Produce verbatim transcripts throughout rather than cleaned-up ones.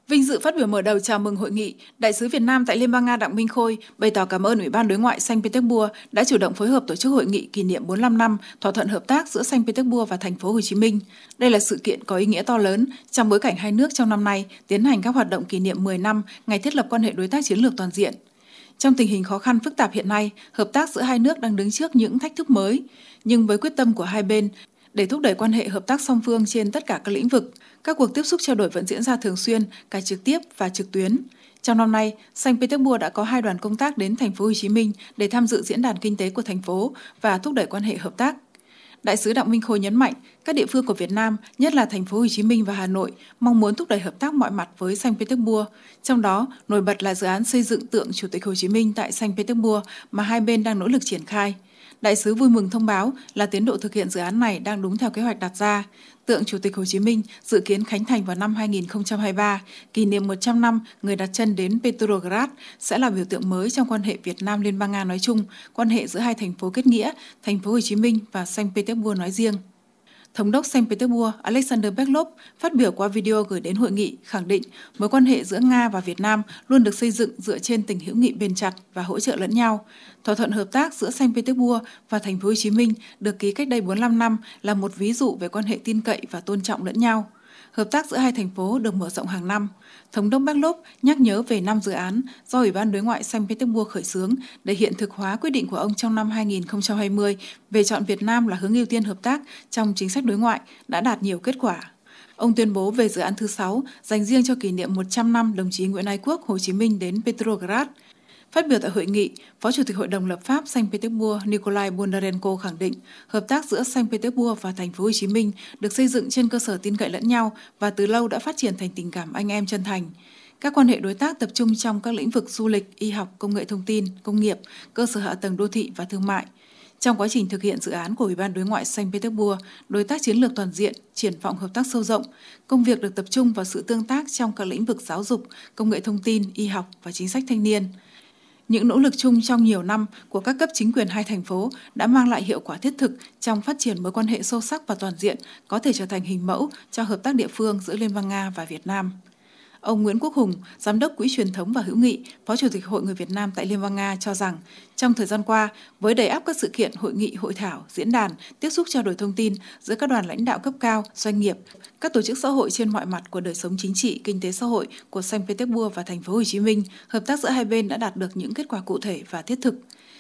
Vinh dự phát biểu mở đầu chào mừng hội nghị, Đại sứ Việt Nam tại Liên bang Nga Đặng Minh Khôi bày tỏ cảm ơn Ủy ban Đối ngoại Saint Petersburg đã chủ động phối hợp tổ chức hội nghị kỷ niệm bốn mươi lăm năm thỏa thuận hợp tác giữa Saint Petersburg và thành phố Hồ Chí Minh. Đây là sự kiện có ý nghĩa to lớn trong bối cảnh hai nước trong năm nay tiến hành các hoạt động kỷ niệm mười năm ngày thiết lập quan hệ đối tác chiến lược toàn diện. Trong tình hình khó khăn phức tạp hiện nay, hợp tác giữa hai nước đang đứng trước những thách thức mới, nhưng với quyết tâm của hai bên để thúc đẩy quan hệ hợp tác song phương trên tất cả các lĩnh vực, các cuộc tiếp xúc trao đổi vẫn diễn ra thường xuyên, cả trực tiếp và trực tuyến. Trong năm nay, Saint Petersburg đã có hai đoàn công tác đến thành phố Hồ Chí Minh để tham dự diễn đàn kinh tế của thành phố và thúc đẩy quan hệ hợp tác. Đại sứ Đặng Minh Khôi nhấn mạnh, các địa phương của Việt Nam, nhất là thành phố Hồ Chí Minh và Hà Nội, mong muốn thúc đẩy hợp tác mọi mặt với Saint Petersburg. Trong đó, nổi bật là dự án xây dựng tượng Chủ tịch Hồ Chí Minh tại Saint Petersburg mà hai bên đang nỗ lực triển khai. Đại sứ vui mừng thông báo là tiến độ thực hiện dự án này đang đúng theo kế hoạch đặt ra. Tượng Chủ tịch Hồ Chí Minh dự kiến khánh thành vào năm hai nghìn không trăm hai mươi ba, kỷ niệm một trăm năm người đặt chân đến Petrograd, sẽ là biểu tượng mới trong quan hệ Việt Nam Liên bang Nga nói chung, quan hệ giữa hai thành phố kết nghĩa, thành phố Hồ Chí Minh và Saint Petersburg nói riêng. Thống đốc Saint Petersburg Alexander Beglov phát biểu qua video gửi đến hội nghị khẳng định mối quan hệ giữa Nga và Việt Nam luôn được xây dựng dựa trên tình hữu nghị bền chặt và hỗ trợ lẫn nhau. Thỏa thuận hợp tác giữa Saint Petersburg và thành phố Hồ Chí Minh được ký cách đây bốn mươi lăm năm là một ví dụ về quan hệ tin cậy và tôn trọng lẫn nhau. Hợp tác giữa hai thành phố được mở rộng hàng năm. Thống đốc Beglov nhắc nhớ về năm dự án do Ủy ban Đối ngoại Saint Petersburg khởi xướng để hiện thực hóa quyết định của ông trong năm hai nghìn không trăm hai mươi về chọn Việt Nam là hướng ưu tiên hợp tác trong chính sách đối ngoại đã đạt nhiều kết quả. Ông tuyên bố về dự án thứ sáu dành riêng cho kỷ niệm một trăm năm đồng chí Nguyễn Ái Quốc Hồ Chí Minh đến Petrograd. Phát biểu tại hội nghị, Phó Chủ tịch Hội đồng lập pháp Saint Petersburg Nikolai Bondarenko khẳng định hợp tác giữa Saint Petersburg và thành phố Hồ Chí Minh được xây dựng trên cơ sở tin cậy lẫn nhau và từ lâu đã phát triển thành tình cảm anh em chân thành. Các quan hệ đối tác tập trung trong các lĩnh vực du lịch, y học, công nghệ thông tin, công nghiệp, cơ sở hạ tầng đô thị và thương mại. Trong quá trình thực hiện dự án của Ủy ban Đối ngoại Saint Petersburg, đối tác chiến lược toàn diện, triển vọng hợp tác sâu rộng, công việc được tập trung vào sự tương tác trong các lĩnh vực giáo dục, công nghệ thông tin, y học và chính sách thanh niên. Những nỗ lực chung trong nhiều năm của các cấp chính quyền hai thành phố đã mang lại hiệu quả thiết thực trong phát triển mối quan hệ sâu sắc và toàn diện, có thể trở thành hình mẫu cho hợp tác địa phương giữa Liên bang Nga và Việt Nam. Ông Nguyễn Quốc Hùng, Giám đốc Quỹ truyền thống và hữu nghị, Phó Chủ tịch Hội người Việt Nam tại Liên bang Nga cho rằng, trong thời gian qua, với đầy ắp các sự kiện, hội nghị, hội thảo, diễn đàn, tiếp xúc trao đổi thông tin giữa các đoàn lãnh đạo cấp cao, doanh nghiệp, các tổ chức xã hội trên mọi mặt của đời sống chính trị, kinh tế xã hội của Saint Petersburg và thành phố Hồ Chí Minh, hợp tác giữa hai bên đã đạt được những kết quả cụ thể và thiết thực.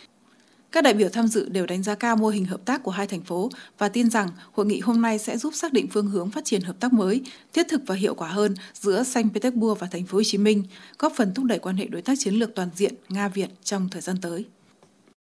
Các đại biểu tham dự đều đánh giá cao mô hình hợp tác của hai thành phố và tin rằng hội nghị hôm nay sẽ giúp xác định phương hướng phát triển hợp tác mới, thiết thực và hiệu quả hơn giữa Saint Petersburg và thành phố Hồ Chí Minh, góp phần thúc đẩy quan hệ đối tác chiến lược toàn diện Nga-Việt trong thời gian tới.